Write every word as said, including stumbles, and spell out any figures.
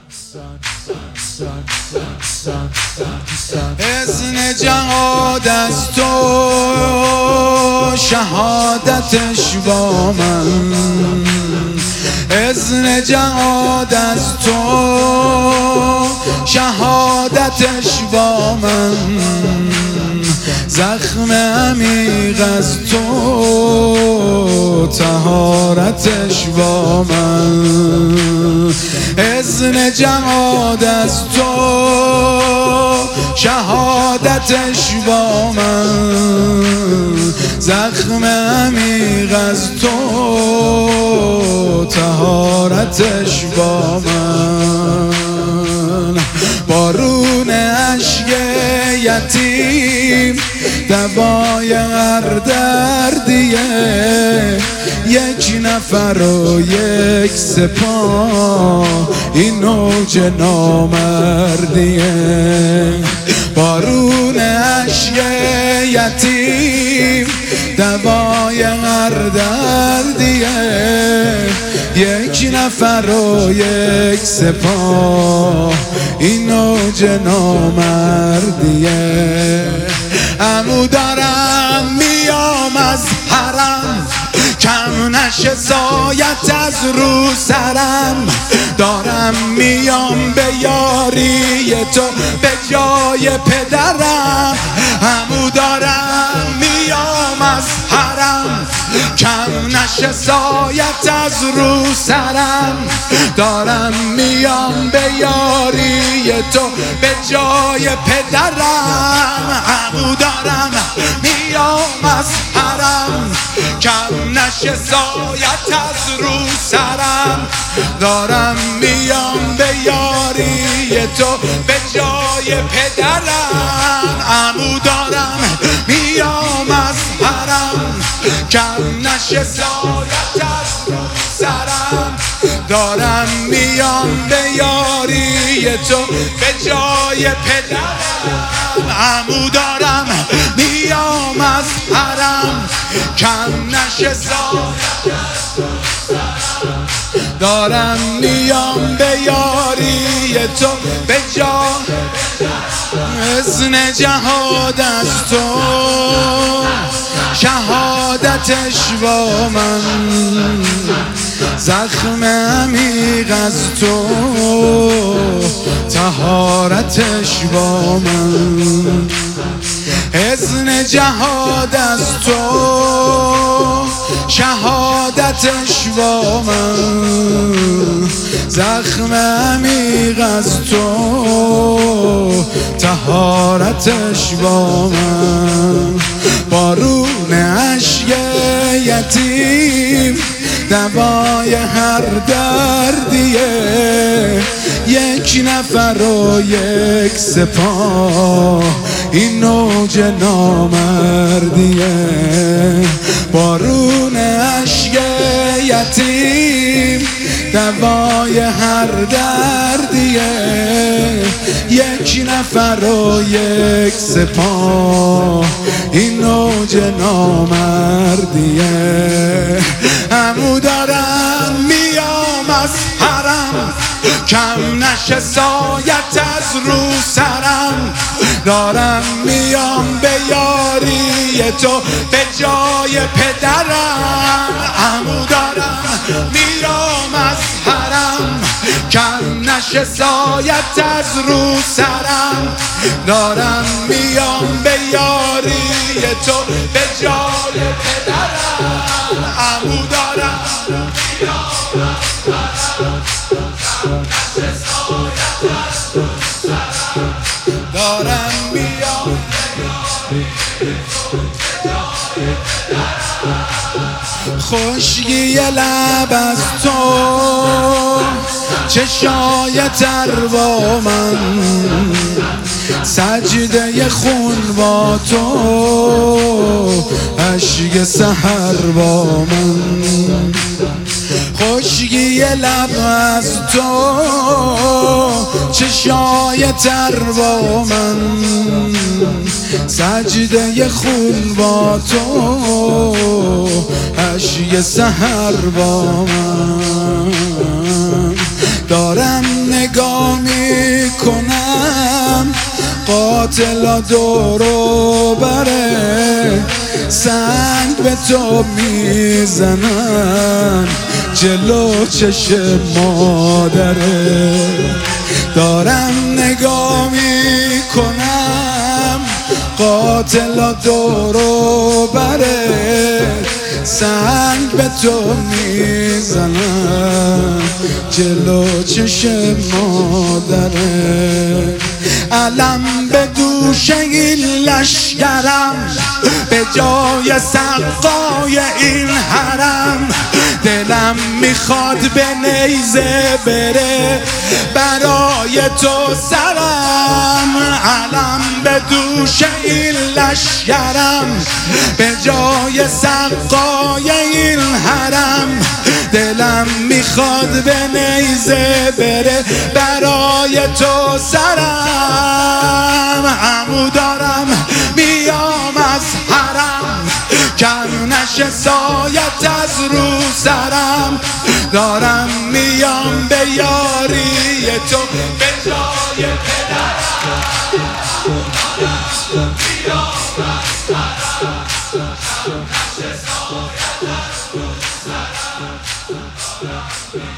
اذن جهاد از تو، شهادتش با من. اذن جهاد از تو، شهادتش با من. زخم عمیق از تو، طهارتش با من. اذن جهاد از تو، شهادتش با من. زخم عمیق از تو، طهارتش با من. بارون اشک یتیم دوای هر دردیه. یک نفر و یک سپاه این اوج نامردیه. بارون اشک یتیم دوای هر دردیه. یک نفر و یک سپاه این اوج نامردیه. عمو دارم میام از حرم، کم نشه سایت از رو سرم. دارم میام به یاری تو به جای پدرم. عمو دارم میام از حرم، کم نشه سایت از رو سرم. دارم میام به یاری تو به جای پدرم. عمو دارم میام از حرم، کم نشه سایت از رو سرم. دارم میام به یاری تو به جای پدرم. عمو دارم میام از حرم، کم نشه سایت از رو سرم. دارم میام به یاری تو به جای پدرم. عمو دارم میام از حرم، کم نشه سایت از رو سرم. دارم میام به یاری تو به جای اذن جهاد از تو، شهادتش با من. زخم عمیق از تو، طهارتش با من. اذن جهاد از تو، شهادتش با من. زخم عمیق از تو، طهارتش با من. بارون اشک یتیم دوای هر دردیه. یک نفر و یک سپاه این اوج نامردیه. بارون اشک یتیم دوای هر دردیه. یک نفر و یک سپاه این اوج نامردیه. عمو دارم میام از حرم، کم نشه سایت از رو سرم. دارم میام به یاری تو به جای پدرم. عمو دارم میام از حرم، کم نشه سایت از رو سرم. دارم میام به یاری تو به جای پدرم. عمو دارم میام از حرم، کم نشه سایت از رو سرم. دارم میام به یاری تو به جای پدرم. خشکی لب از تو، چشای تر با من. سجده خون با تو، اشک سحر با من. خشکی لب از تو، چشای تر با من. سجده خون با تو، اشک سحر با من. دارم نگاه میکنم قاتلا دورو بره سنگ به تو میزنن جلو چشم مادره دارم نگاه میکنم قاتلا دورو بره سنگ به تو میزنم جلو چشم مادره علم به دوش این لشکرم به جای سقای این حرم دلم میخواد به نیزه بره برای تو سرم علم به دوش این لشکرم به جای سقای این حرم دلم میخواد به نیزه بره برای تو سرم عمو دارم میام از حرم کم نشه سایت از رو سرم دارم میام به یاری تو به جای پدرم میام از حرم کم نشه سایت از رو سرم